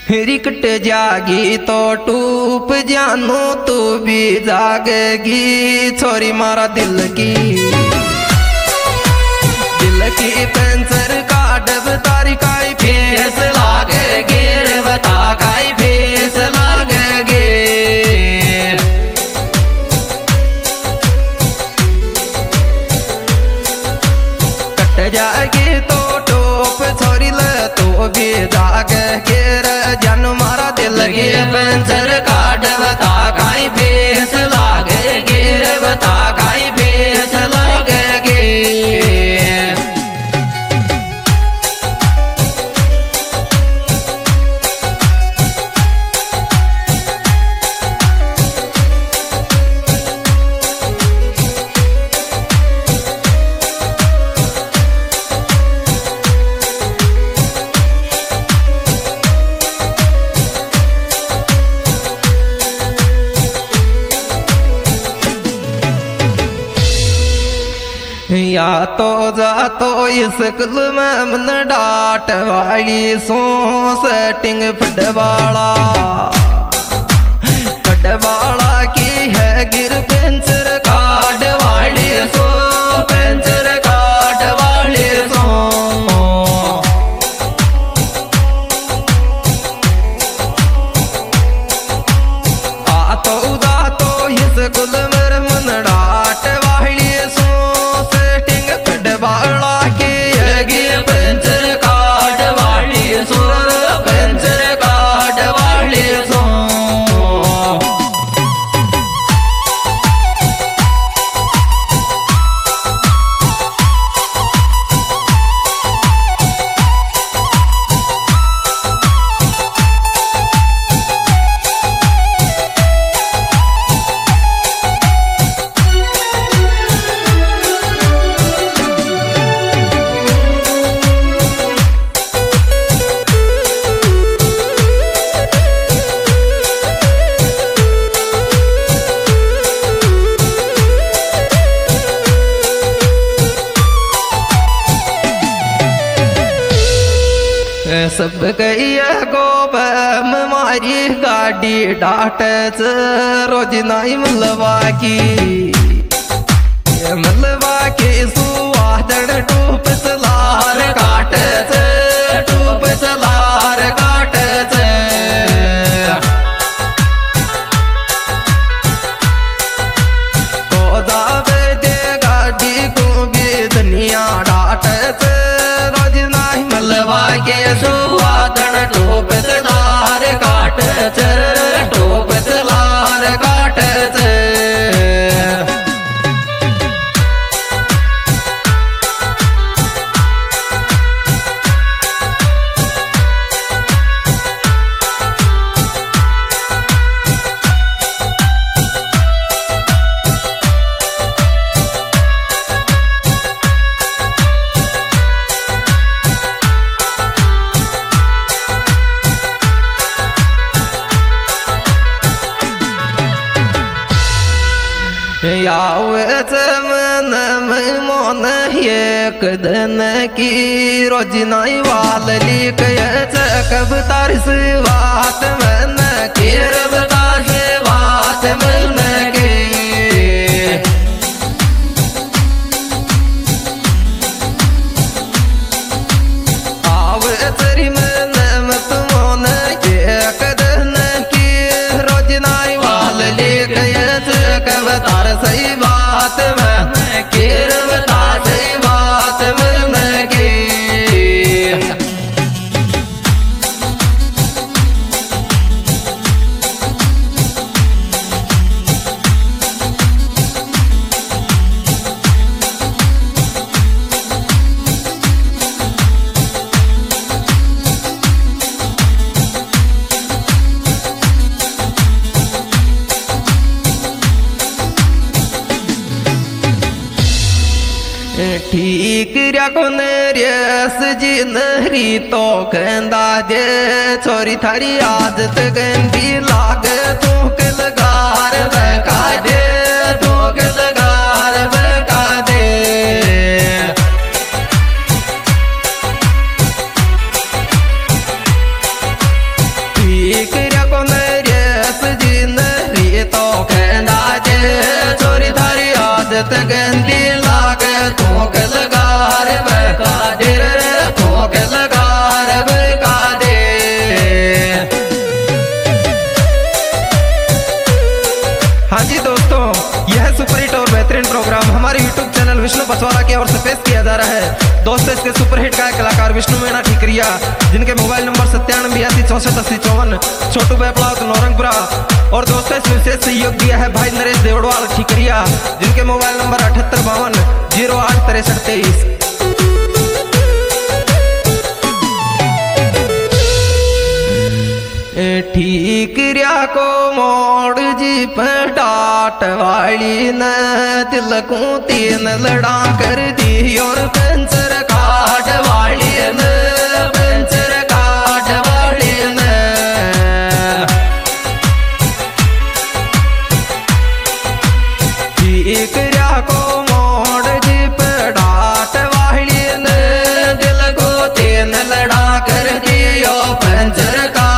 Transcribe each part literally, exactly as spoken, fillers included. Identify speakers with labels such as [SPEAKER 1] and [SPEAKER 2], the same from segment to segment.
[SPEAKER 1] रिकट जागी तो टूप जानो तू भी जागेगी छोरी मारा दिल की दिल की पेंसर काटब तारी काई फेस लागेगी रे बता काई फेस लागेगी कट जाएगी तो टूप छोरी ले तो भी जागेगी जन मारा दिल की पेंसर काट बता काई फेस लागेगी रे बता काई फेस लागेगी या तो जा तो स्कूल में मन डाट वाली सो सेटिंग फटवाला फटवाला की है गिर पेंसर काट वाली सो पेंसर काट वाली सो आ तो जा तो स्कूल में मन डाट वाली सो बाला की पेंसर काट वाली सो पेंसर काट वाली सो सब गई गोब मारी गाड़ी डाट रोज नाई मलवा की मलवा की सुवादड़ टूप सलार काट टूप सलार काट को जावे दे गाड़ी को भी दुनिया डाट रोज नाई मलवा के सुवादड़ टूप सलार काट टूप सलार काट मन मन एक दिन की रोज नाई वाल लिख कब तारिस बात मन की रब ताश बात मन की आव तेरी मन मत मन एक दिन की रोज नाई वाल लिख कब तार सही बात में केर बता सही बात में की ठीक रखन रेस जी नहरी तो कहंदा जे छोरी थारी आदत गंदी लाग तू के लगार बका दे तू के लगार बका दे बेहतरीन प्रोग्राम हमारे यूट्यूब चैनल विष्णु बसवाला की ओर से पेश किया जा रहा है। दोस्तों इसके सुपरहिट गायक कलाकार विष्णु मीणा ठीकरिया, जिनके मोबाइल नंबर सत्तानवे बयासी चौसठ अस्सी चौवन, छोटू बेपड़ात नौरंगपुरा। और दोस्तों इस विशेष सहयोग दिया है भाई नरेश देवड़वाल ठीकरिया, जिनके मोबाइल नंबर अठहत्तर बावन जीरो आठ तिरसठ तेईस। ठीकरिया को मोड़ जी पर डाट वाली न दिल को तीन लड़ा कर दी और पंचर काट वाली न पंचर काट वाली न। ठीकरिया को मोड़ जी पर डाट वाली न दिल को तीन लड़ा कर दी और पंचर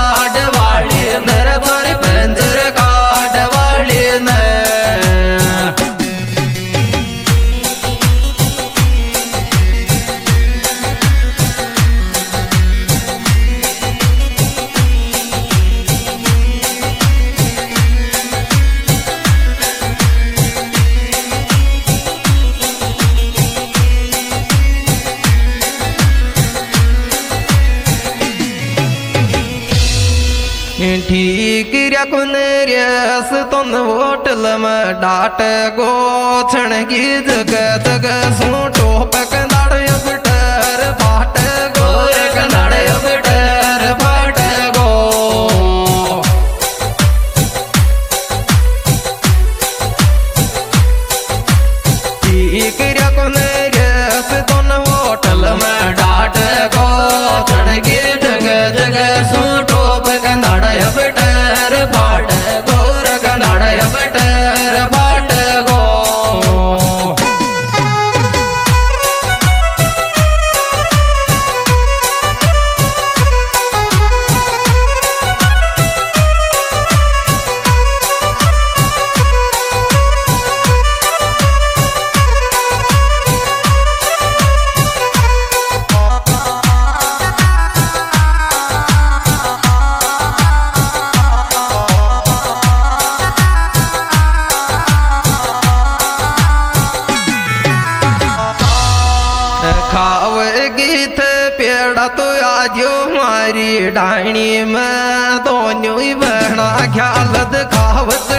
[SPEAKER 1] ठीकरिया को नेरियस तुन होटल में डाट गो छण की जगह जगह सूटो पकनाड़ बिटर बाट गो कनाड़ बिटर बाट गो। ठीकरिया को नेरियस तुन होटल में डाट गो छण की जगह जगह सूटो पकनाड़ बिटर बाट गोर कनाड़ बिटर बाट गो। खावेगी थे पेड़ा तो आजो मारी डाणी में दोनों ही बहना ख्याल खावत